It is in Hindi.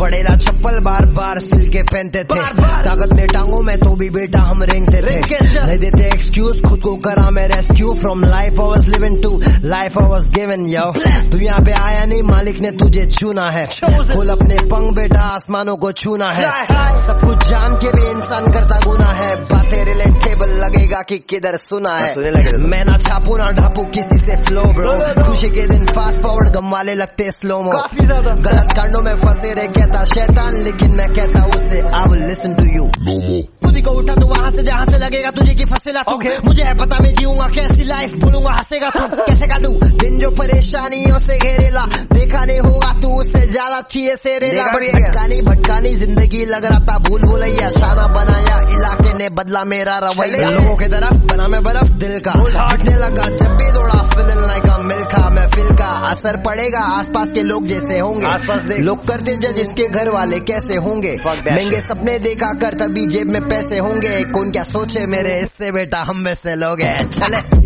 पड़ेला चप्पल बार बार सिल के पहनते थे, ताकत ने टांगों में तो भी बेटा हम रेंगते थे। नहीं देते एक्सक्यूज, खुद को करा मैं rescue from life I was living to life I was given. यो तू यहाँ पे आया नहीं, मालिक ने तुझे चुना है, खोल अपने पंख बेटा, आसमानों को छूना है। सब कुछ जान के भी इंसान करता गुना है, बातें रिलेटेबल लगेगा कि किधर सुना है। मैं ना छापू ना ढापू किसी से फ्लो ब्रो, खुशी के दिन फास्ट फॉरवर्ड, गम वाले लगते स्लोमो। गलत कांडों में फंसे रहे कहता शैतान, लेकिन मैं कहता उसे I will listen to you no more. खुद को उठा तू वहां से जहां से लगेगा तुझे की फंसेला तू। मुझे है पता मैं जीऊंगा कैसी लाइफ, बोलूंगा हंसेगा तू। कैसे काटू दिन जो परेशानियों से घेरेला, देखा नहीं होगा तू उससे ज्यादा चाहिए से रेला। भटकानी जिंदगी लग रहा था भूल भुलैया, शाना बनाया इलाके ने बदला मेरा रवैया। लोगों की तरफ बना मैं बर्फ दिल का, हटने लगा जब भी दौड़ा फीलिंग लाइक अ मिल्खा। महफिल का असर पड़ेगा आसपास के लोग जैसे होंगे, लोग करते जज इसके घर वाले कैसे होंगे। महंगे सपने देखा कर तभी जेब में पैसे होंगे, कौन क्या सोचे मेरे इससे बेटा हम में से लोग हैं। चले